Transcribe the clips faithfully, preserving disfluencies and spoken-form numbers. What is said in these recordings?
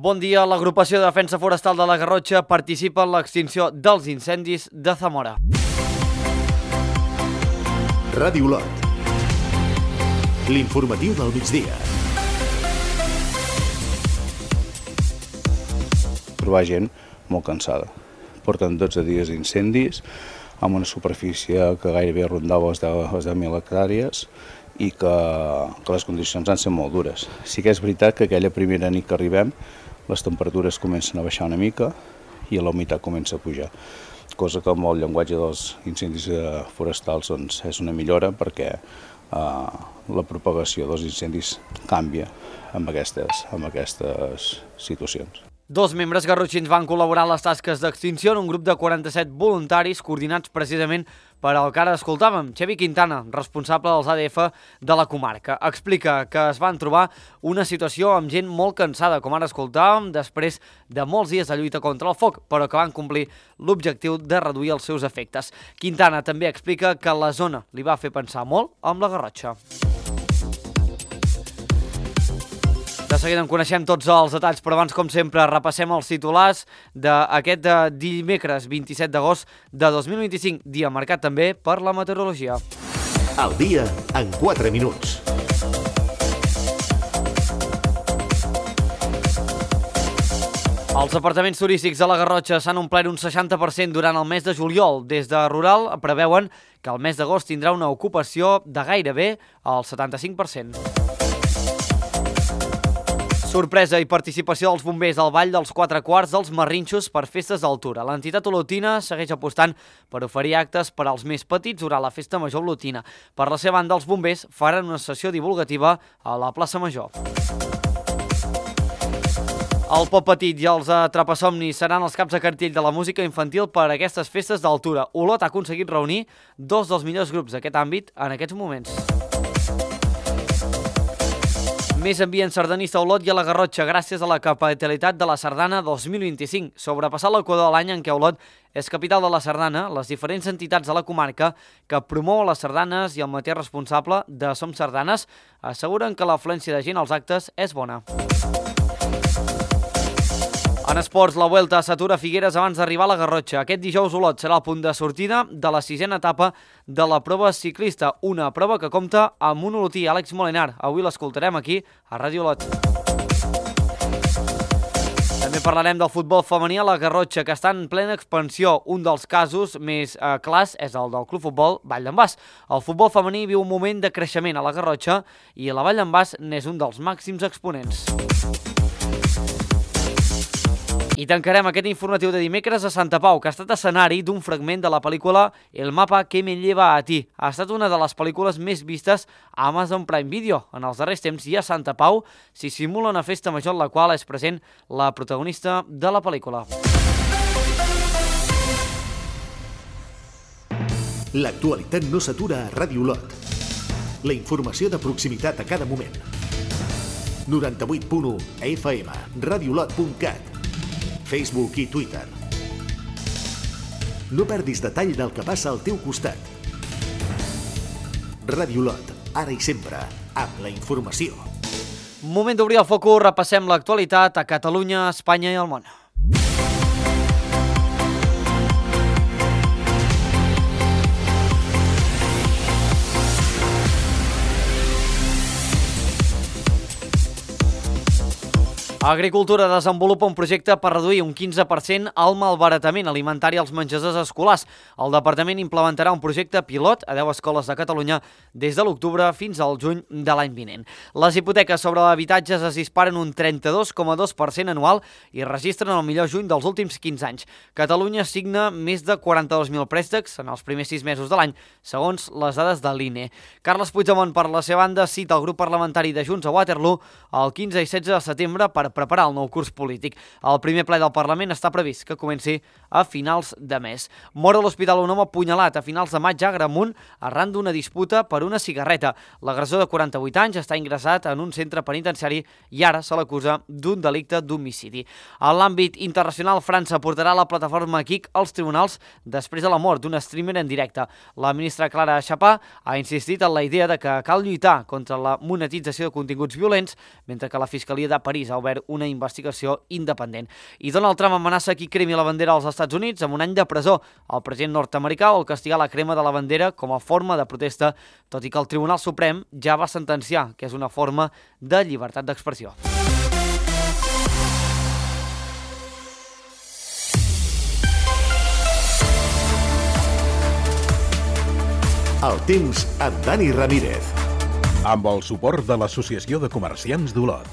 Bon dia, l'agrupació de defensa forestal de la Garrotxa participa en l'extinció dels incendis de Zamora. Ràdio Olot, l'informatiu del migdia. Trobar gent molt cansada. Porten dotze dies d'incendis, amb una superfície que gairebé rondava les deu mil hectàrees i que, que les condicions han estat molt dures. Sí que és veritat que aquella primera nit que arribem, les temperatures comencen a baixar una mica i la humitat comença a pujar, cosa que amb el llenguatge dels incendis forestals doncs, és una millora perquè eh, la propagació dels incendis canvia amb aquestes, amb aquestes situacions. Dos membres garrotxins van col·laborar en les tasques d'extinció en un grup de quaranta-set voluntaris coordinats precisament per al que ara escoltàvem, Xavi Quintana, responsable dels A D F de la comarca. Explica que es van trobar una situació amb gent molt cansada, com ara escoltàvem, després de molts dies de lluita contra el foc, però que van complir l'objectiu de reduir els seus efectes. Quintana també explica que la zona li va fer pensar molt amb la Garrotxa. De seguida en coneixem tots els detalls, però abans, com sempre, repassem els titulars d'aquest dimecres vint-i-set d'agost de dos mil vint-i-cinc, dia marcat també per la meteorologia. El dia en quatre minuts. Els apartaments turístics de la Garrotxa s'han omplert un seixanta per cent durant el mes de juliol. Des de Rural preveuen que el mes d'agost tindrà una ocupació de gairebé el setanta-cinc per cent. Sorpresa i participació dels bombers al Ball dels Quatre Quarts dels Marrinxos per festes d'altura. L'entitat olotina segueix apostant per oferir actes per als més petits durant la festa major olotina. Per la seva banda, els bombers faran una sessió divulgativa a la plaça Major. El Pop Petit i els Atrapasomnis seran els caps de cartell de la música infantil per a aquestes festes d'altura. Olot ha aconseguit reunir dos dels millors grups d'aquest àmbit en aquests moments. Més ambient sardanista a Olot i a la Garrotxa gràcies a la capitalitat de la Sardana dos mil vint-i-cinc. Sobrepassar l'equador de l'any en què Olot és capital de la Sardana, les diferents entitats de la comarca que promouen les sardanes i el mateix responsable de Som Sardanes asseguren que l'afluència de gent als actes és bona. En esports, la Vuelta s'atura a Figueres abans d'arribar a la Garrotxa. Aquest dijous Olot serà el punt de sortida de la sisena etapa de la prova ciclista, una prova que compta amb un olotí, Àlex Molinar. Avui l'escoltarem aquí a Ràdio Olot. També parlarem del futbol femení a la Garrotxa, que està en plena expansió. Un dels casos més eh, clars és el del Club Futbol Vall d'en Bas. El futbol femení viu un moment de creixement a la Garrotxa i la Vall d'en Bas n'és un dels màxims exponents. I tancarem aquest informatiu de dimecres a Santa Pau, que ha estat escenari d'un fragment de la pel·lícula El mapa que me lleva a ti. Ha estat una de les pel·lícules més vistes a Amazon Prime Video. En els darrers temps i a Santa Pau s'hi simula una festa major en la qual és present la protagonista de la pel·lícula. L'actualitat no s'atura a Ràdio Olot. La informació de proximitat a cada moment. noranta-vuit punt u F M, radiolot punt cat. Facebook i Twitter. No perdis detall del que passa al teu costat. Ràdio Olot, ara i sempre, amb la informació. Moment d'obrir el focus, repassem l'actualitat a Catalunya, Espanya i el món. Agricultura desenvolupa un projecte per reduir un quinze per cent el malbaratament alimentari als menjadors escolars. El departament implementarà un projecte pilot a deu escoles de Catalunya des de l'octubre fins al juny de l'any vinent. Les hipoteques sobre habitatges es disparen un trenta-dos coma dos per cent anual i registren el millor juny dels últims quinze anys. Catalunya signa més de quaranta-dos mil préstecs en els primers sis mesos de l'any, segons les dades de l'I N E. Carles Puigdemont, per la seva banda, cita el grup parlamentari de Junts a Waterloo el quinze i setze de setembre per preparar el nou curs polític. El primer ple del Parlament està previst que comenci a finals de mes. Mor a l'hospital un home apunyalat a finals de maig a Agramunt arran d'una disputa per una cigarreta. L'agressor de quaranta-vuit anys està ingressat en un centre penitenciari i ara se l'acusa d'un delicte d'homicidi. En l'àmbit internacional, França portarà la plataforma Kik als tribunals després de la mort d'un streamer en directe. La ministra Clara Chapà ha insistit en la idea de que cal lluitar contra la monetització de continguts violents, mentre que la Fiscalia de París ha obert una investigació independent. I Donald Trump amenaça qui cremi la bandera als Estats Units amb un any de presó. El president nord-americà vol castigar la crema de la bandera com a forma de protesta, tot i que el Tribunal Suprem ja va sentenciar que és una forma de llibertat d'expressió. El temps amb Dani Ramírez. Amb el suport de l'Associació de Comerciants d'Olot.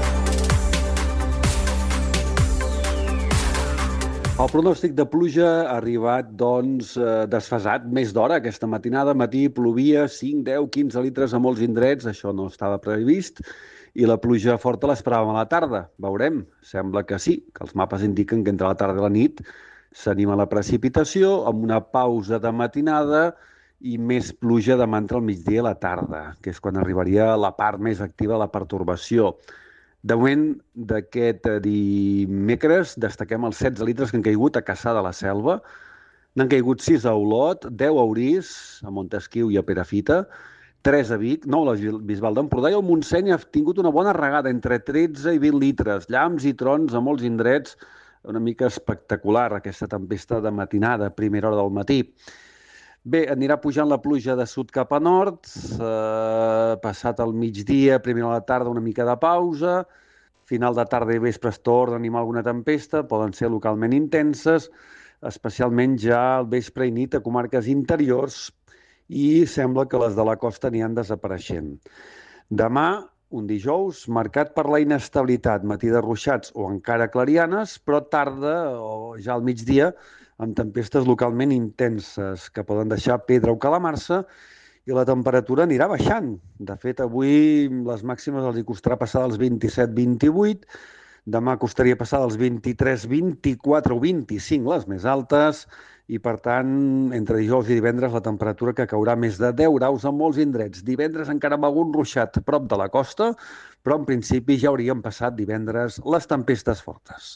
El pronòstic de pluja ha arribat, doncs, desfasat més d'hora. Aquesta matinada, matí, plovia cinc, deu, quinze litres a molts indrets. Això no estava previst. I la pluja forta l'esperàvem a la tarda. Veurem. Sembla que sí, que els mapes indiquen que entre la tarda i la nit s'anima la precipitació, amb una pausa de matinada i més pluja demà entre el migdia i la tarda, que és quan arribaria la part més activa de la pertorbació. De moment d'aquest dimecres destaquem els setze litres que han caigut a Cassà de la Selva. N'han caigut sis a Olot, deu a Orís, a Montesquiu i a Perafita, tres a Vic, nou a la Bisbal d'Empordà, i el Montseny ha tingut una bona regada, entre tretze i vint litres, llamps i trons a molts indrets, una mica espectacular aquesta tempesta de matinada, primera hora del matí. Bé, anirà pujant la pluja de sud cap a nord, eh, passat el migdia, primera a la tarda una mica de pausa, final de tarda i vespre es torna a animar alguna tempesta, poden ser localment intenses, especialment ja al vespre i nit a comarques interiors, i sembla que les de la costa aniran desapareixent. Demà, un dijous, marcat per la inestabilitat, matí de ruixats o encara clarianes, però tarda o ja al migdia, amb tempestes localment intenses que poden deixar pedra o calamarsa, i la temperatura anirà baixant. De fet, avui les màximes els hi costarà passar dels vint-i-set vint-i-vuit, demà costaria passar dels vint-i-tres vint-i-quatre o vint-i-cinc les més altes, i per tant, entre dijous i divendres la temperatura que caurà més de deu graus en molts indrets. Divendres encara amb algun ruixat a prop de la costa, però en principi ja haurien passat divendres les tempestes fortes.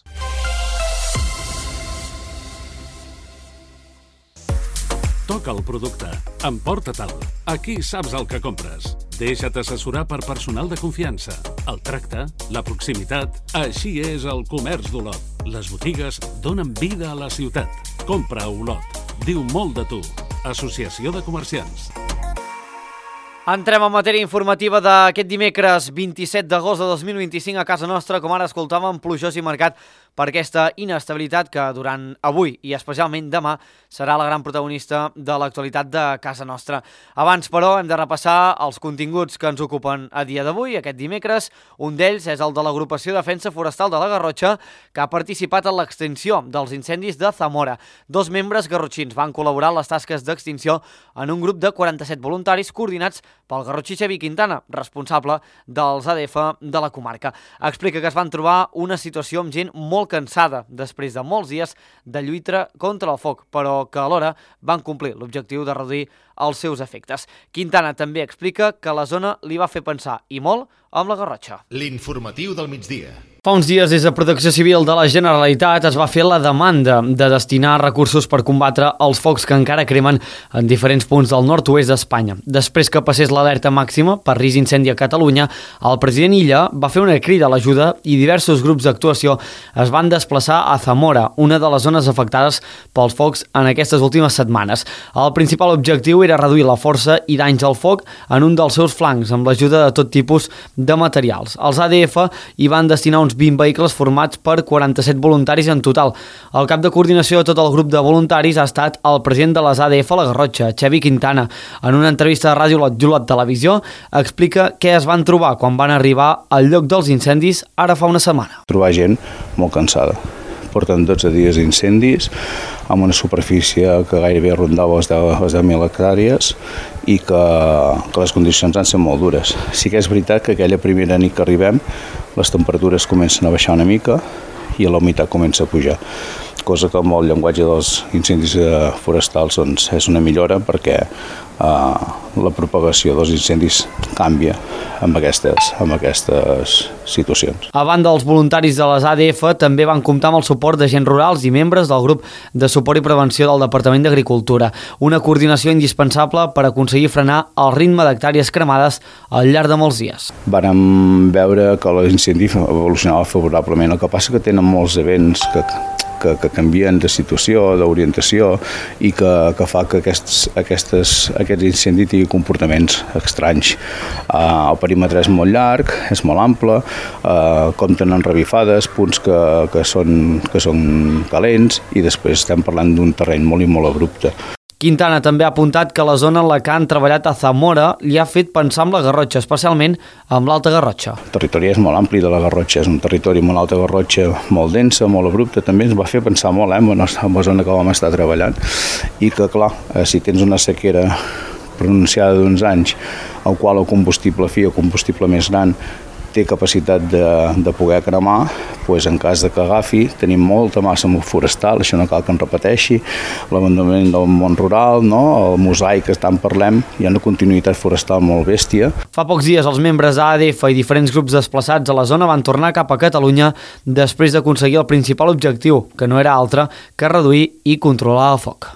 Toca el producte. Emporta-te'l. Aquí saps el que compres. Deixa't assessorar per personal de confiança. El tracte, la proximitat... Així és el comerç d'Olot. Les botigues donen vida a la ciutat. Compra a Olot. Diu molt de tu. Associació de Comerciants. Entrem en matèria informativa d'aquest dimecres vint-i-set d'agost de dos mil vint-i-cinc a casa nostra, com ara escoltàvem, plujós i marcat per aquesta inestabilitat que durant avui i especialment demà serà la gran protagonista de l'actualitat de casa nostra. Abans, però, hem de repassar els continguts que ens ocupen a dia d'avui, aquest dimecres. Un d'ells és el de l'Agrupació Defensa Forestal de la Garrotxa, que ha participat en l'extinció dels incendis de Zamora. Dos membres garrotxins van col·laborar en les tasques d'extinció en un grup de quaranta-set voluntaris coordinats pel garrotxí Xavi Quintana, responsable dels A D F de la comarca. Explica que es van trobar una situació amb gent molt cansada després de molts dies de lluita contra el foc, però que alhora van complir l'objectiu de reduir els seus efectes. Quintana també explica que la zona li va fer pensar, i molt, amb la Garrotxa. L'informatiu del migdia. Fa uns dies, des de Protecció Civil de la Generalitat es va fer la demanda de destinar recursos per combatre els focs que encara cremen en diferents punts del nord-oest d'Espanya. Després que passés l'alerta màxima per risc d'incendi a Catalunya, el president Illa va fer una crida a l'ajuda i diversos grups d'actuació es van desplaçar a Zamora, una de les zones afectades pels focs en aquestes últimes setmanes. El principal objectiu era reduir la força i danys al foc en un dels seus flancs, amb l'ajuda de tot tipus de materials. Els A D F hi van destinar uns vint vehicles formats per quaranta-set voluntaris en total. El cap de coordinació de tot el grup de voluntaris ha estat el president de les A D F a la Garrotxa, Xavi Quintana. En una entrevista de Ràdio Olot i Olot Televisió explica què es van trobar quan van arribar al lloc dels incendis ara fa una setmana. Trobar gent molt cansada. Porten dotze dies d'incendis amb una superfície que gairebé rondava les deu mil hectàrees i que, que les condicions han estat molt dures. Sí que és veritat que aquella primera nit que arribem les temperatures comencen a baixar una mica i la humitat comença a pujar, cosa que amb el llenguatge dels incendis forestals doncs, és una millora perquè eh, la propagació dels incendis canvia amb aquestes, amb aquestes situacions. A banda, els voluntaris de les A D F també van comptar amb el suport d'agents rurals i membres del grup de suport i prevenció del Departament d'Agricultura, una coordinació indispensable per aconseguir frenar el ritme d'hectàrees cremades al llarg de molts dies. Vàrem veure que l'incendi evolucionava favorablement, el que passa que tenen molts events que Que, que canvien de situació, d'orientació i que, que fa que aquests, aquestes, aquests incendis tinguin comportaments estranys. Uh, el perímetre és molt llarg, és molt ample, uh, compten en revifades, punts que, que, són, que són calents i després estem parlant d'un terreny molt i molt abrupte. Quintana també ha apuntat que la zona en la que han treballat a Zamora li ha fet pensar en la Garrotxa, especialment amb l'Alta Garrotxa. El territori és molt ampli de la Garrotxa, és un territori amb una Alta Garrotxa molt densa, molt abrupta, també ens va fer pensar molt eh, en la zona que vam estar treballant i que, clar, si tens una sequera pronunciada d'uns anys, al qual el combustible fi, el combustible més gran, té capacitat de, de poder cremar, doncs en cas de que agafi tenim molta massa forestal, això no cal que en repeteixi, l'abandonament del món rural, no? El mosaic que tant parlem, hi ha una continuïtat forestal molt bèstia. Fa pocs dies els membres A D F i diferents grups desplaçats a la zona van tornar cap a Catalunya després d'aconseguir el principal objectiu, que no era altre que reduir i controlar el foc.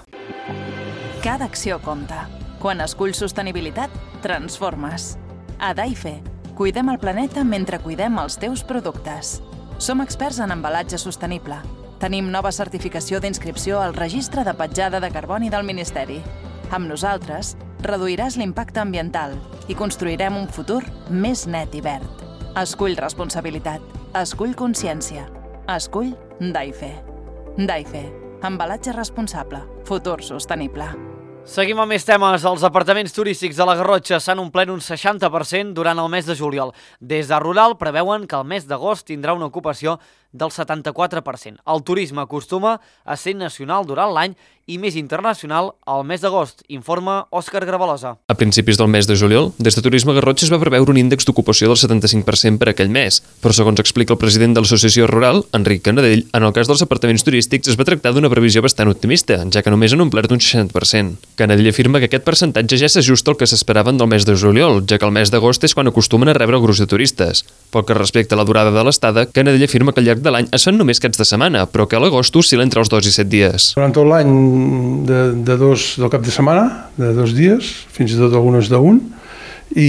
Cada acció compta. Quan esculls sostenibilitat, transformes. A Daife, cuidem el planeta mentre cuidem els teus productes. Som experts en embalatge sostenible. Tenim nova certificació d'inscripció al Registre de Petjada de Carboni del Ministeri. Amb nosaltres, reduiràs l'impacte ambiental i construirem un futur més net i verd. Escull responsabilitat. Escull consciència. Escull Daife. Daife. Embalatge responsable. Futur sostenible. Seguim amb més temes. Els apartaments turístics de la Garrotxa s'han omplert un seixanta per cent durant el mes de juliol. Des de Rural preveuen que el mes d'agost tindrà una ocupació del setanta-quatre per cent. El turisme acostuma a ser nacional durant l'any i més internacional al mes d'agost, informa Òscar Gravalosa. A principis del mes de juliol, des de Turisme Garrotxa es va preveure un índex d'ocupació del setanta-cinc per cent per aquell mes, però segons explica el president de l'Associació Rural, Enric Canadell, en el cas dels apartaments turístics es va tractar d'una previsió bastant optimista, ja que només han omplert un seixanta per cent. Canadell afirma que aquest percentatge ja s'ajusta al que s'esperaven del mes de juliol, ja que el mes d'agost és quan acostumen a rebre el gruix de turistes. Pel que respecta a la durada de l'estada, Canadell afirma que al llarg de l'any es fan només caps de setmana, però que a l'agost oscil·la entre els dos i set dies. Durant tot l'any de, de dos del cap de setmana, de dos dies, fins i tot algunes d'un, i,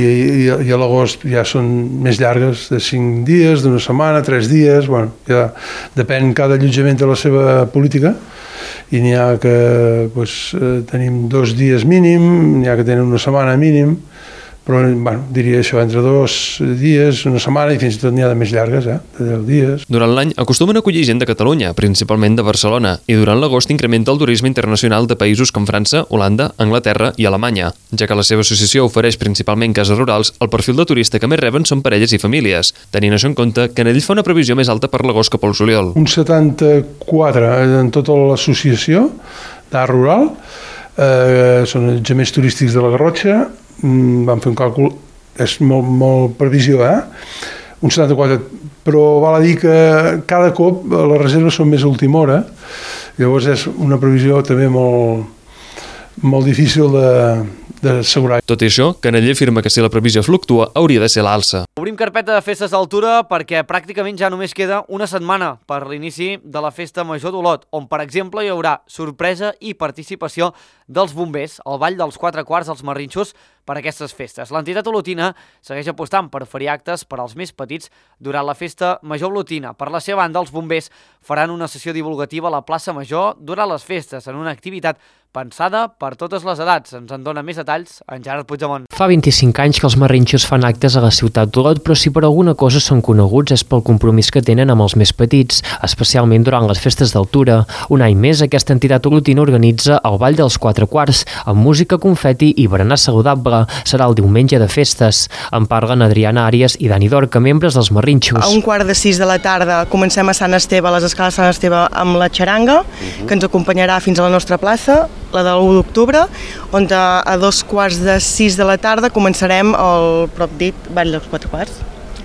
i, i a l'agost ja són més llargues, de cinc dies, d'una setmana, tres dies, bueno, ja depèn cada allotjament de la seva política, i n'hi ha que pues, tenim dos dies mínim, n'hi ha que tenen una setmana mínim, però bueno, diria això, entre dos dies, una setmana, i fins i tot n'hi ha de més llargues, eh? de deu dies. Durant l'any acostumen a acollir gent de Catalunya, principalment de Barcelona, i durant l'agost incrementa el turisme internacional de països com França, Holanda, Anglaterra i Alemanya. Ja que la seva associació ofereix principalment cases rurals, el perfil de turista que més reben són parelles i famílies. Tenint això en compte, Canadell fa una previsió més alta per l'agost que pel juliol. Un setanta-quatre en tota l'associació d'art rural, eh, són allotjaments turístics de la Garrotxa, vam fer un càlcul, és molt, molt previsió, eh? Un setanta-quatre, però val a dir que cada cop les reserves són més a última hora, llavors és una previsió també molt, molt difícil de, d'assegurar. Tot i això, Canadell afirma que si la previsió fluctua, hauria de ser l'alça. Obrim carpeta de festes d'altura perquè pràcticament ja només queda una setmana per l'inici de la Festa Major d'Olot, on, per exemple, hi haurà sorpresa i participació dels bombers al Ball dels Quatre Quarts als Marrinxos per aquestes festes. L'entitat olotina segueix apostant per oferir actes per als més petits durant la Festa Major olotina. Per la seva banda, els bombers faran una sessió divulgativa a la plaça Major durant les festes, en una activitat pensada per totes les edats. Ens en dona més detalls en Gerard Puigdemont. Fa vint-i-cinc anys que els Marrinxos fan actes a la ciutat d'Olot, però si per alguna cosa són coneguts és pel compromís que tenen amb els més petits, especialment durant les festes d'altura. Un any més, aquesta entitat olotina organitza el Ball dels Quatre Quarts, amb música, confeti i berenar saludable. Serà el diumenge de festes. En parlen Adriana Àries i Dani Dorca, membres dels Marrinxos. A un quart de sis de la tarda comencem a Sant Esteve, a les escales de Sant Esteve, amb la xaranga, que ens acompanyarà fins a la nostra plaça, la de l'u d'octubre, on a, a dos quarts de sis de la tarda començarem el prop dit Ball dels Quatre Quarts.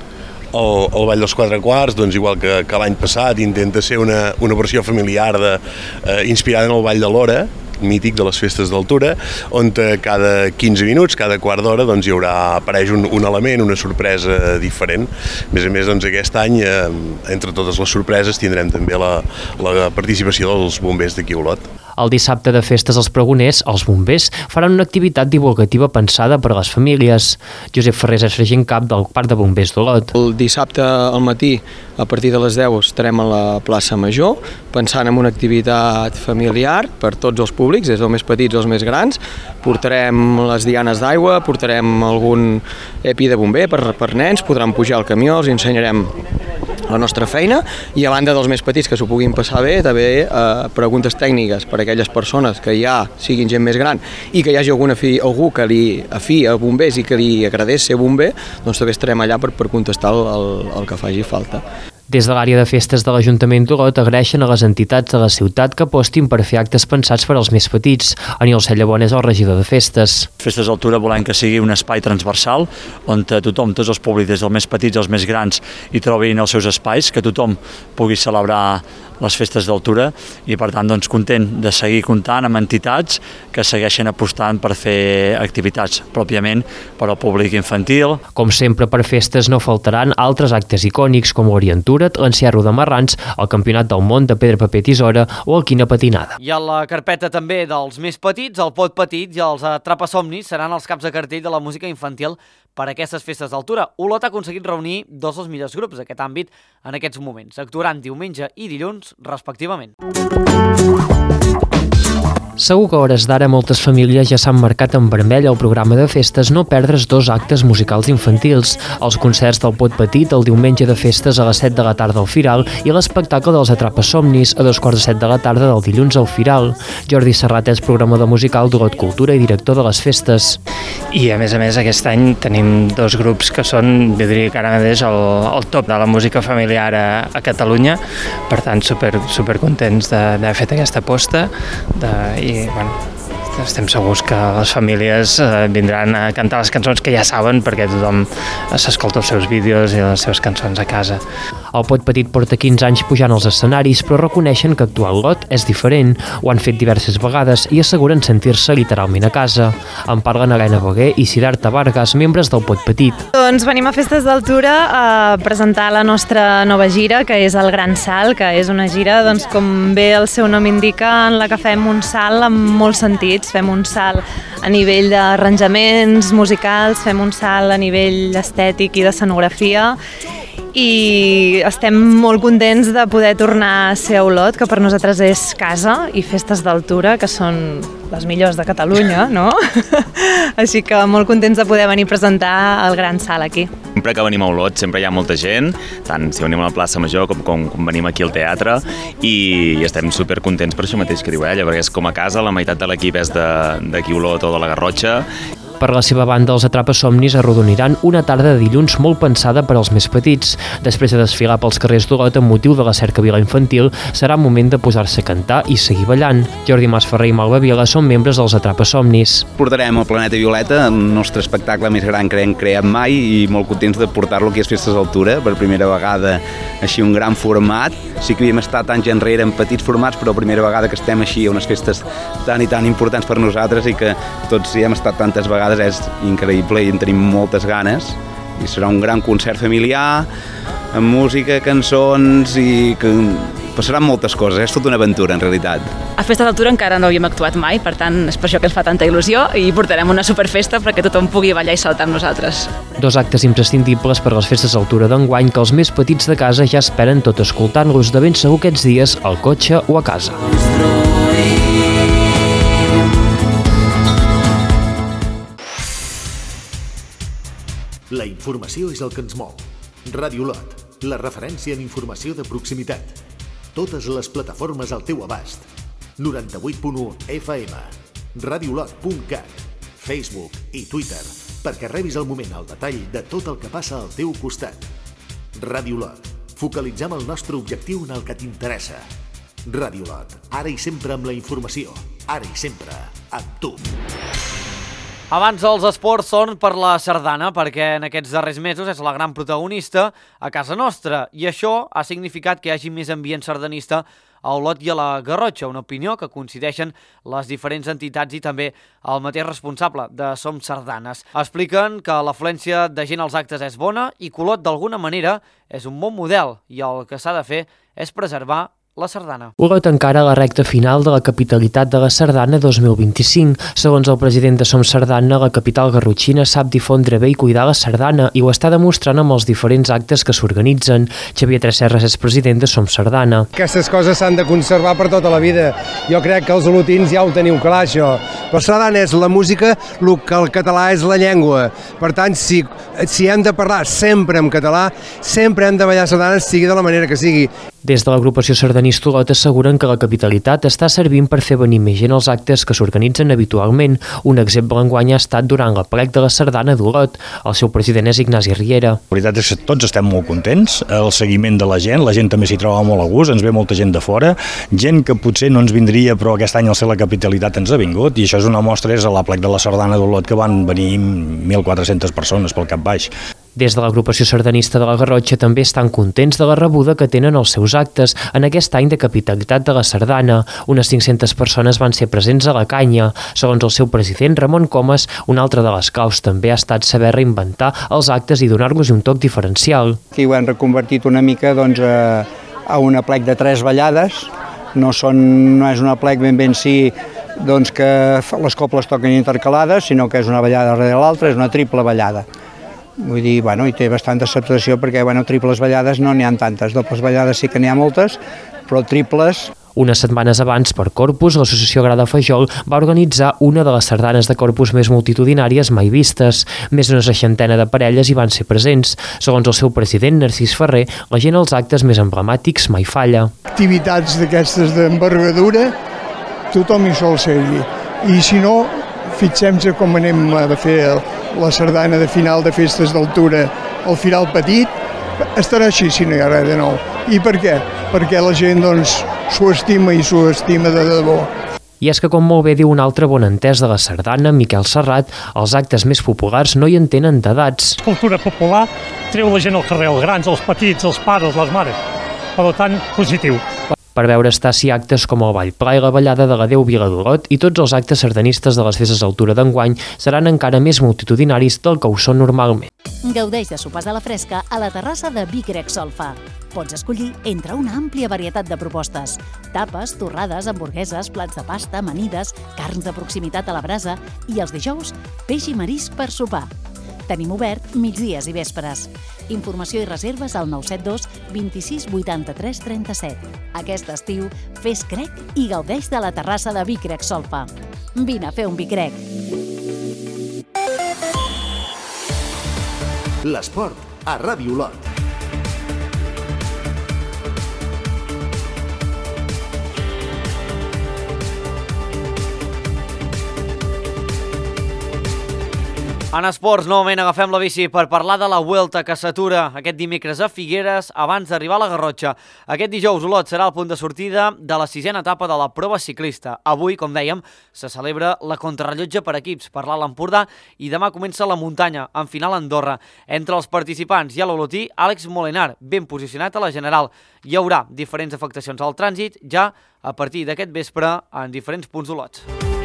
El, el Ball dels Quatre Quarts, doncs, igual que, que l'any passat, intenta ser una, una versió familiar de, eh, inspirada en el Ball de l'Hora, mític de les festes d'altura, on cada quinze minuts, cada quart d'hora, doncs, hi haurà, apareix un, un element, una sorpresa diferent. A més a més, doncs, aquest any, eh, entre totes les sorpreses, tindrem també la, la participació dels bombers d'aquí a Olot. El dissabte de festes als pregoners, els bombers faran una activitat divulgativa pensada per a les famílies. Josep Ferrés és regent cap del Parc de Bombers d'Olot. El dissabte al matí, a partir de les deu, estarem a la plaça Major, pensant en una activitat familiar per tots els públics, des dels més petits als més grans. Portarem les dianes d'aigua, portarem algun epi de bomber per, per nens, podran pujar al camió, els ensenyarem la nostra feina, i a banda dels més petits que s'ho puguin passar bé, també eh, preguntes tècniques per a aquelles persones que ja siguin gent més gran i que hi hagi alguna fi, algú que li afi a bombers i que li agradés ser bomber, doncs també estarem allà per, per contestar el, el, el que faci falta. Des de l'àrea de festes de l'Ajuntament d'Olot agraeixen a les entitats de la ciutat que apostin per fer actes pensats per als més petits. Aniol Cellabon és el regidor de festes. Festes d'Altura volem que sigui un espai transversal on tothom, tots els públics, des dels més petits als més grans, hi trobin els seus espais, que tothom pugui celebrar les festes d'Altura i, per tant, doncs, content de seguir comptant amb entitats que segueixen apostant per fer activitats pròpiament per al públic infantil. Com sempre, per festes no faltaran altres actes icònics com l'Orientura't, l'Encierro de Marrans, el Campionat del Món de Pedra, Paper, Tisora o el Quina Patinada. I a la carpeta també dels més petits, el Pot Petit i els Atrapasomnis seran els caps de cartell de la música infantil per a aquestes festes d'altura. Olot ha aconseguit reunir dos dels millors grups d'aquest àmbit en aquests moments. Actuaran diumenge i dilluns, respectivament. Segur que a hores d'ara moltes famílies ja s'han marcat en vermell el programa de festes no perdre's dos actes musicals infantils, els concerts del Pot Petit el diumenge de festes a les set de la tarda al Firal i l'espectacle dels Atrapasomnis a dos quarts de set de la tarda del dilluns al Firal. Jordi Serrat és programador musical d'Olot Cultura i director de les festes. I a més a més aquest any tenim dos grups que són, jo diria que ara mateix, el, el top de la música familiar a, a Catalunya, per tant super, super contents d'haver fet aquesta aposta de, i bueno, estem segurs que les famílies eh, vindran a cantar les cançons que ja saben perquè tothom s'escolta els seus vídeos i les seves cançons a casa. El Pot Petit porta quinze anys pujant als escenaris, però reconeixen que actuar a Olot és diferent. Ho han fet diverses vegades i asseguren sentir-se literalment a casa. En parlen Helena Boguer i Siddhartha Vargas, membres del Pot Petit. Doncs venim a Festes d'Altura a presentar la nostra nova gira, que és el Gran Salt, que és una gira, doncs, com bé el seu nom indica, en la que fem un salt en molts sentits. Fem un salt a nivell d'arranjaments musicals, fem un salt a nivell estètic i d'escenografia, i estem molt contents de poder tornar a ser a Olot, que per nosaltres és casa, i Festes d'Altura, que són les millors de Catalunya, no? Així que molt contents de poder venir a presentar el Gran Salt aquí. Sempre que venim a Olot sempre hi ha molta gent, tant si venim a la plaça Major com, com, com venim aquí al teatre, i estem supercontents per això mateix que diu ella, perquè és com a casa, la meitat de l'equip és d'aquí a Olot o de la Garrotxa. Per la seva banda, els Atrapasomnis arrodoniran una tarda de dilluns molt pensada per als més petits. Després de desfilar pels carrers d'Olot amb motiu de la cercavila infantil, serà moment de posar-se a cantar i seguir ballant. Jordi Masferrer i Malva Vila són membres dels Atrapasomnis. Portarem el Planeta Violeta, el nostre espectacle més gran que hem creat mai, i molt contents de portar-lo aquí a Festes d'Altura, per primera vegada així un gran format. Sí que havíem estat anys enrere en petits formats, però primera vegada que estem així a unes festes tan i tan importants per nosaltres i que tots hi hem estat tantes vegades, és increïble i en tenim moltes ganes, i serà un gran concert familiar amb música, cançons, i que passaran moltes coses, és tota una aventura en realitat. A Festes d'Altura encara no havíem actuat mai, per tant és per això que ens fa tanta il·lusió, i portarem una superfesta perquè tothom pugui ballar i saltar amb nosaltres. Dos actes imprescindibles per a les Festes d'Altura d'enguany que els més petits de casa ja esperen tot escoltant-los de ben segur aquests dies al cotxe o a casa. La informació és el que ens mou. Ràdio Olot, la referència en informació de proximitat. Totes les plataformes al teu abast. noranta-vuit punt u F M, radiolot punt cat, Facebook i Twitter, perquè rebis al moment el detall de tot el que passa al teu costat. Ràdio Olot, focalitzem el nostre objectiu en el que t'interessa. Ràdio Olot, ara i sempre amb la informació, ara i sempre amb tu. Abans els esports són per la sardana, perquè en aquests darrers mesos és la gran protagonista a casa nostra, i això ha significat que hi hagi més ambient sardanista a Olot i a la Garrotxa, una opinió que coincideixen les diferents entitats i també el mateix responsable de Som Sardanes. Expliquen que l'afluència de gent als actes és bona i que Olot d'alguna manera és un bon model i el que s'ha de fer és preservar la sardana. Olot encara a la recta final de la capitalitat de la sardana dos mil vint-i-cinc. Segons el president de Som Sardana, la capital garrotxina sap difondre bé i cuidar la sardana i ho està demostrant amb els diferents actes que s'organitzen. Xavier Tresserras és president de Som Sardana. Aquestes coses s'han de conservar per tota la vida. Jo crec que els olotins ja ho teniu clar, això. La sardana és la música, el que el català és la llengua. Per tant, si, si hem de parlar sempre en català, sempre hem de ballar sardana, sigui de la manera que sigui. Des de l'agrupació sardanista Olot asseguren que la capitalitat està servint per fer venir més gent als actes que s'organitzen habitualment. Un exemple enguany ha estat durant l'Aplec de la Sardana d'Olot. El seu president és Ignasi Riera. La veritat és que tots estem molt contents, el seguiment de la gent, la gent també s'hi troba molt a gust, ens ve molta gent de fora, gent que potser no ens vindria però aquest any al ser la capitalitat ens ha vingut, i això és una mostra, és a l'Aplec de la Sardana d'Olot que van venir mil quatre-centes persones pel cap baix. Des de l'agrupació sardanista de la Garrotxa també estan contents de la rebuda que tenen els seus actes en aquest any de capitalitat de la sardana. Unes cinc-centes persones van ser presents a la canya. Segons el seu president, Ramon Comas, una altra de les claus també ha estat saber reinventar els actes i donar-los un toc diferencial. Aquí ho hem reconvertit una mica doncs, a, a un aplec de tres ballades. No, són, no és un aplec ben bé en si doncs, que les cobles toquen intercalades, sinó que és una ballada darrere l'altra, és una triple ballada. Vull dir, bueno, i té bastanta acceptació perquè, bueno, triples ballades no n'hi ha tantes, dobles ballades sí que n'hi ha moltes, però triples... Unes setmanes abans, per Corpus, l'associació Grada Fajol va organitzar una de les sardanes de Corpus més multitudinàries mai vistes. Més d'una seixantena de parelles hi van ser presents. Segons el seu president, Narcís Ferrer, la gent als actes més emblemàtics mai falla. Activitats d'aquestes d'envergadura, tothom hi sol ser-hi. I si no, fixem-se com anem a fer la sardana de final de festes d'altura al final petit, estarà així si no hi ha res de nou. I per què? Perquè la gent doncs s'ho estima i s'ho estima de debò. I és que, com molt bé diu un altre bon entès de la sardana, Miquel Serrat, els actes més populars no hi entenen d'edats. La cultura popular treu la gent al carrer, els grans, els petits, els pares, les mares. Per tant, positiu. Per veure estar si actes com el Ball Pla i la ballada de la Déu Vila d'Olot i tots els actes sardanistes de les festes d'altura d'enguany seran encara més multitudinaris del que ho són normalment. Gaudeix de sopars a la fresca a la terrassa de Vic Grec Solfa. Pots escollir entre una àmplia varietat de propostes. Tapes, torrades, hamburgueses, plats de pasta, amanides, carns de proximitat a la brasa i els dijous, peix i marisc per sopar. Tenim obert migdies i vespres. Informació i reserves al nou set dos vint-i-sis vuitanta-tres trenta-set. Aquest estiu, fes crec i gaudeix de la terrassa de Vic Grec Solfa. Vine a fer un Vic Grec. L'esport a Ràdio Olot. En esports, novament agafem la bici per parlar de la Vuelta que s'atura aquest dimecres a Figueres abans d'arribar a la Garrotxa. Aquest dijous Olot serà el punt de sortida de la sisena etapa de la prova ciclista. Avui, com dèiem, se celebra la contrarellotge per equips per l'Alt Empordà i demà comença la muntanya, en final a Andorra. Entre els participants hi ha l'olotí Àlex Molenar, ben posicionat a la general. Hi haurà diferents afectacions al trànsit ja a partir d'aquest vespre en diferents punts d'Olot.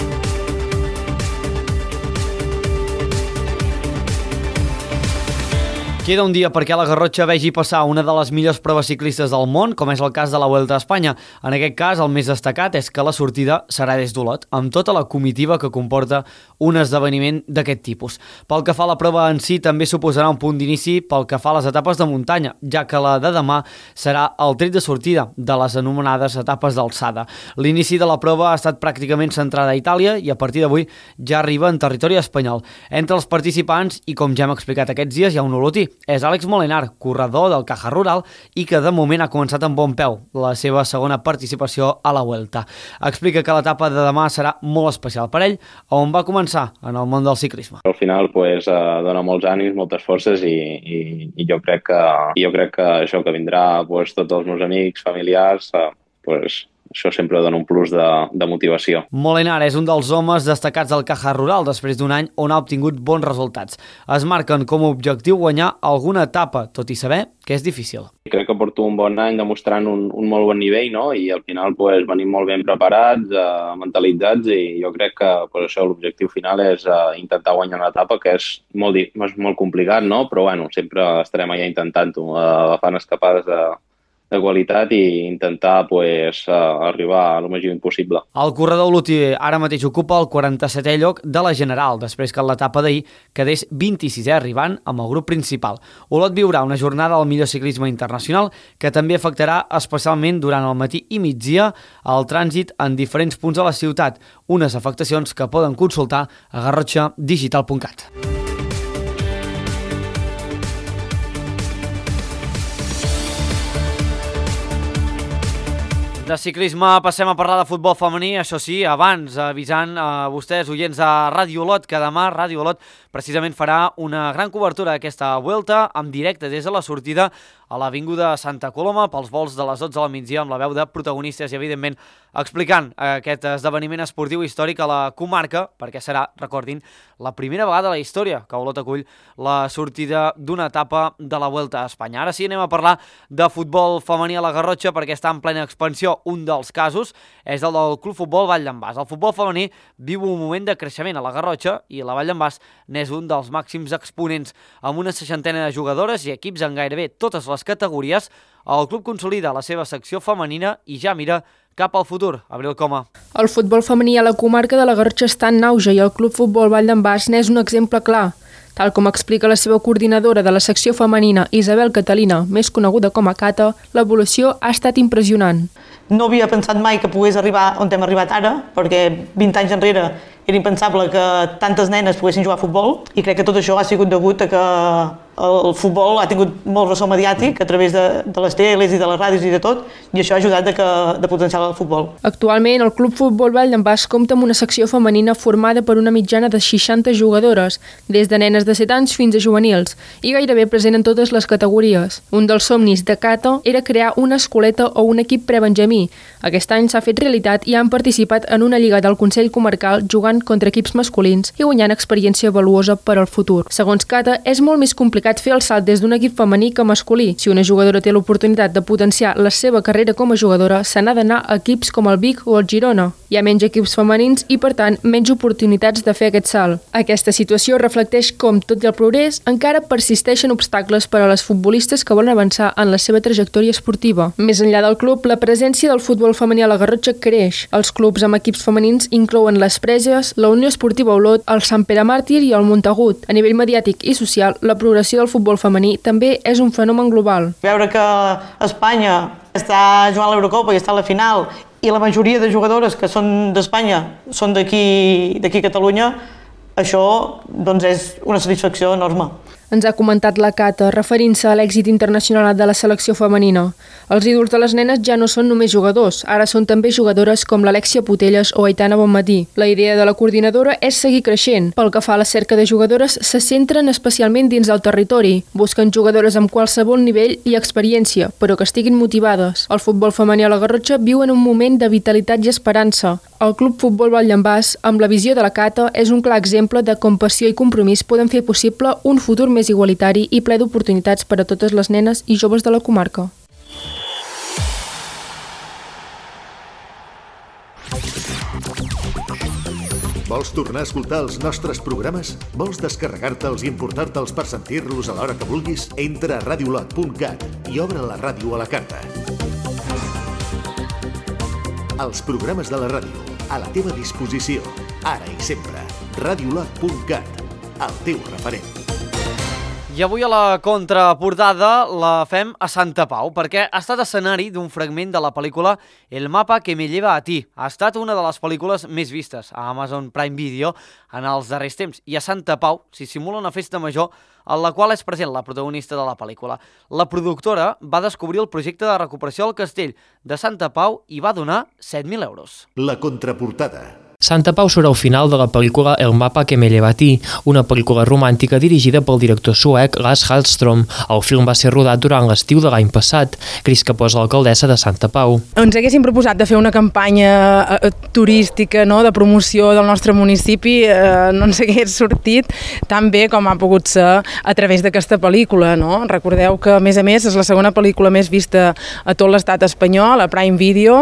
Queda un dia perquè la Garrotxa vegi passar una de les millors proves ciclistes del món, com és el cas de la Vuelta a Espanya. En aquest cas, el més destacat és que la sortida serà des d'Olot, amb tota la comitiva que comporta un esdeveniment d'aquest tipus. Pel que fa a la prova en si, també suposarà un punt d'inici pel que fa a les etapes de muntanya, ja que la de demà serà el tret de sortida de les anomenades etapes d'alçada. L'inici de la prova ha estat pràcticament centrada a Itàlia i a partir d'avui ja arriba en territori espanyol. Entre els participants, i com ja hem explicat aquests dies, hi ha un olotí. És Àlex Molenar, corredor del Caja Rural i que de moment ha començat amb bon peu la seva segona participació a la Vuelta. Explica que l'etapa de demà serà molt especial per ell, on va començar en el món del ciclisme. Al final pues, eh, dona molts ànims, moltes forces i, i, i jo, crec que, jo crec que això que vindrà pues, tots els meus amics, familiars, eh, pues, això sempre dona un plus de, de motivació. Molinar és un dels homes destacats del Caja Rural després d'un any on ha obtingut bons resultats. Es marquen com a objectiu guanyar alguna etapa, tot i saber que és difícil. Crec que porto un bon any demostrant un, un molt bon nivell, no? I al final pues, venim molt ben preparats, eh, mentalitzats, i jo crec que pues, això l'objectiu final és eh, intentar guanyar una etapa, que és molt, és molt complicat, no? Però bueno, sempre estarem allà intentant-ho, eh, agafant escapades de, de qualitat i intentar pues, arribar a lo més lluny possible. El corredor olotí ara mateix ocupa el quaranta-setè lloc de la general, després que en l'etapa d'ahir quedés vint-i-sisè arribant amb el grup principal. Olot viurà una jornada al millor ciclisme internacional que també afectarà especialment durant el matí i migdia el trànsit en diferents punts de la ciutat, unes afectacions que poden consultar a garrotxa digital punt cat. De ciclisme passem a parlar de futbol femení, això sí, abans avisant a vostès, oients de Ràdio Olot, que demà Ràdio Olot precisament farà una gran cobertura d'aquesta Vuelta en directe des de la sortida a l'Avinguda Santa Coloma pels vols de les dotze de la migdia amb la veu de protagonistes i, evidentment, explicant aquest esdeveniment esportiu històric a la comarca, perquè serà, recordin, la primera vegada a la història que Olot acull la sortida d'una etapa de la Vuelta a Espanya. Ara sí, anem a parlar de futbol femení a la Garrotxa perquè està en plena expansió. Un dels casos és el del Club Futbol Vall d'en Bas. El futbol femení viu un moment de creixement a la Garrotxa i la Vall d'en Bas n'és un dels màxims exponents. Amb una seixantena de jugadores i equips en gairebé totes les categories, el club consolida la seva secció femenina i ja mira cap al futur. Abril Coma. El futbol femení a la comarca de la Garrotxa està en auge i el Club Futbol Vall d'en Bas n'és un exemple clar. Tal com explica la seva coordinadora de la secció femenina, Isabel Catalina, més coneguda com a Cata, l'evolució ha estat impressionant. No havia pensat mai que pogués arribar on hem arribat ara, perquè vint anys enrere era impensable que tantes nenes poguessin jugar a futbol, i crec que tot això ha sigut degut a que el futbol ha tingut molt ressò mediàtic a través de, de les teles i de les ràdios i de tot, i això ha ajudat de, que, de potenciar el futbol. Actualment, el Club Futbol Vall d'en Bas compta amb una secció femenina formada per una mitjana de seixanta jugadores, des de nenes de set anys fins a juvenils, i gairebé present en totes les categories. Un dels somnis de Cata era crear una escoleta o un equip prebenjamí. Aquest any s'ha fet realitat i han participat en una lliga del Consell Comarcal jugant contra equips masculins i guanyant experiència valuosa per al futur. Segons Cata, és molt més complicat fer el salt des d'un equip femení que masculí. Si una jugadora té l'oportunitat de potenciar la seva carrera com a jugadora, se n'ha d'anar a equips com el Vic o el Girona. Hi ha menys equips femenins i, per tant, menys oportunitats de fer aquest salt. Aquesta situació reflecteix com, tot i el progrés, encara persisteixen obstacles per a les futbolistes que volen avançar en la seva trajectòria esportiva. Més enllà del club, la presència del futbol femení a la Garrotxa creix. Els clubs amb equips femenins inclouen les Preses, la Unió Esportiva Olot, el Sant Pere Màrtir i el Montagut. A nivell mediàtic i social, la progressió del futbol femení també és un fenomen global. Veure que Espanya està jugant a l'Eurocopa i està a la final i la majoria de jugadores que són d'Espanya són d'aquí d'aquí a Catalunya, això doncs, és una satisfacció enorme. Ens ha comentat la Cata, referint-se a l'èxit internacional de la selecció femenina. Els ídols de les nenes ja no són només jugadors, ara són també jugadores com l'Alexia Putelles o Aitana Bonmatí. La idea de la coordinadora és seguir creixent. Pel que fa a la cerca de jugadores, se centren especialment dins del territori. Busquen jugadores amb qualsevol nivell i experiència, però que estiguin motivades. El futbol femení a la Garrotxa viu en un moment de vitalitat i esperança. El Club Futbol Vall d'en Bas, amb la visió de la Cata, és un clar exemple de com passió i compromís poden fer possible un futur més més igualitari i ple d'oportunitats per a totes les nenes i joves de la comarca. Vols tornar a escoltar els nostres programes? Vols descarregar-te'ls i importar-te'ls per sentir-los a l'hora que vulguis? Entra a radiolot punt cat i obre la ràdio a la carta. Els programes de la ràdio, a la teva disposició, ara i sempre. radiolot punt cat, el teu referent. I avui a la contraportada la fem a Santa Pau, perquè ha estat escenari d'un fragment de la pel·lícula El mapa que me lleva a ti. Ha estat una de les pel·lícules més vistes a Amazon Prime Video en els darrers temps. I a Santa Pau s'hi simula una festa major en la qual és present la protagonista de la pel·lícula. La productora va descobrir el projecte de recuperació del castell de Santa Pau i va donar set mil euros. La contraportada. Santa Pau surt al final de la pel·lícula El mapa que me lleva a ti, una pel·lícula romàntica dirigida pel director suec Lars Hallström. El film va ser rodat durant l'estiu de l'any passat. Cris Capós, l'alcaldessa de Santa Pau. Ens haguéssim proposat de fer una campanya eh, turística, no?, de promoció del nostre municipi, eh, no ens hagués sortit tan bé com ha pogut ser a través d'aquesta pel·lícula, no? Recordeu que, a més a més, és la segona pel·lícula més vista a tot l'estat espanyol, a Prime Video,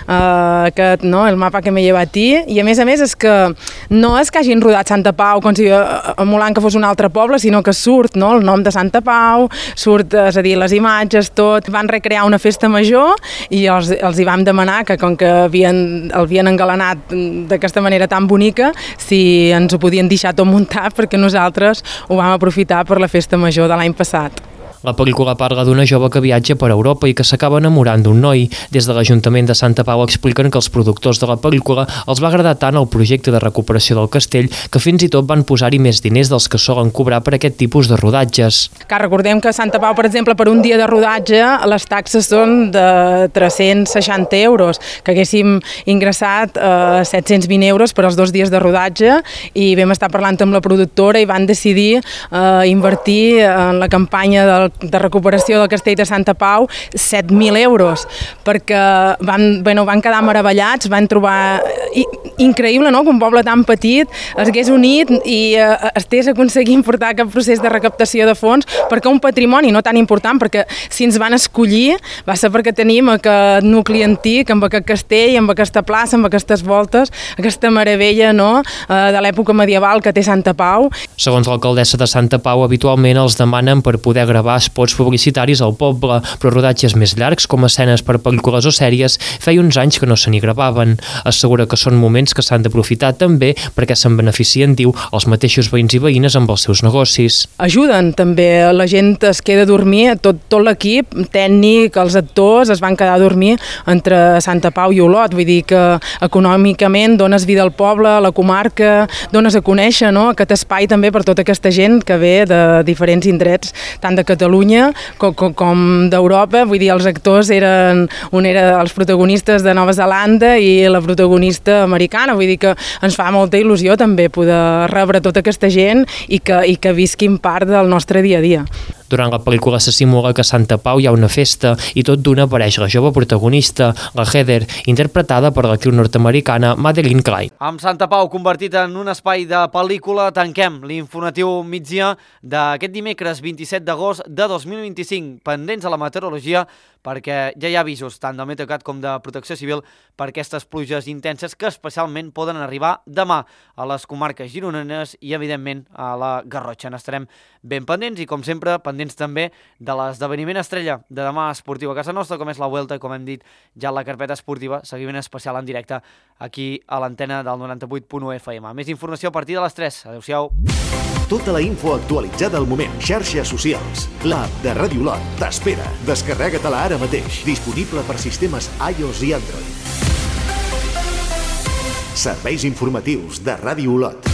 eh, que, no?, El mapa que me lleva a ti, i a A més a més és que no és que hagin rodat Santa Pau com si emulant que fos un altre poble, sinó que surt, no?, el nom de Santa Pau, surt, és a dir, les imatges, tot. Van recrear una festa major i els, els hi vam demanar que, com que havien, el havien engalanat d'aquesta manera tan bonica, si ens ho podien deixar tot muntat, perquè nosaltres ho vam aprofitar per la festa major de l'any passat. La pel·lícula parla d'una jove que viatja per Europa i que s'acaba enamorant d'un noi. Des de l'Ajuntament de Santa Pau expliquen que els productors de la pel·lícula els va agradar tant el projecte de recuperació del castell que fins i tot van posar-hi més diners dels que solen cobrar per aquest tipus de rodatges. Que recordem que a Santa Pau, per exemple, per un dia de rodatge, les taxes són de tres-cents seixanta euros, que haguéssim ingressat eh, set-cents vint euros per als dos dies de rodatge, i vam estar parlant amb la productora i van decidir eh, invertir en la campanya del de recuperació del castell de Santa Pau set mil euros, perquè van, bueno, van quedar meravellats, van trobar i, increïble, no?, que un poble tan petit es hagués unit i eh, estés aconseguint portar aquest procés de recaptació de fons perquè un patrimoni no tan important, perquè si ens van escollir va ser perquè tenim aquest nucli antic amb aquest castell, amb aquesta plaça, amb aquestes voltes, aquesta meravella, no?, eh, de l'època medieval que té Santa Pau. Segons l'alcaldessa de Santa Pau, habitualment els demanen per poder gravar spots publicitaris al poble, però rodatges més llargs, com escenes per pel·lícules o sèries, feia uns anys que no se n'hi gravaven. Assegura que són moments que s'han d'aprofitar també perquè se'n beneficien, diu, els mateixos veïns i veïnes amb els seus negocis. Ajuden també, la gent es queda a dormir, tot, tot l'equip tècnic, els actors es van quedar a dormir entre Santa Pau i Olot, vull dir que econòmicament dones vida al poble, a la comarca, dones a conèixer, no?, aquest espai també per tota aquesta gent que ve de diferents indrets, tant de Catalunya com, com, com d'Europa, vull dir, els actors eren, un era els protagonistes de Nova Zelanda i la protagonista americana, vull dir que ens fa molta il·lusió també poder rebre tota aquesta gent i que, i que visquin part del nostre dia a dia. Durant la pel·lícula se simula que a Santa Pau hi ha una festa i tot d'una apareix la jove protagonista, la Heather, interpretada per l'actriu nord-americana Madeline Klein. Amb Santa Pau convertit en un espai de pel·lícula, tanquem l'informatiu migdia d'aquest dimecres vint-i-set d'agost de dos mil vint-i-cinc. Pendents a la meteorologia perquè ja hi ha avisos tant del Meteocat com de Protecció Civil per aquestes pluges intenses que especialment poden arribar demà a les comarques gironines i, evidentment, a la Garrotxa. N'estarem ben pendents i, com sempre, pendents també de l'esdeveniment estrella de demà esportiu a casa nostra, com és la Vuelta, com hem dit ja en la carpeta esportiva, seguiment especial en directe aquí a l'antena del noranta-vuit punt u F M. Més informació a partir de les tres. Adéu-siau. Tota la info actualitzada al moment. Xarxes socials. L'app de Ràdio Lot t'espera. Descarrega-te-la ara mateix. Disponible per sistemes iOS i Android. Serveis informatius de Ràdio Lot.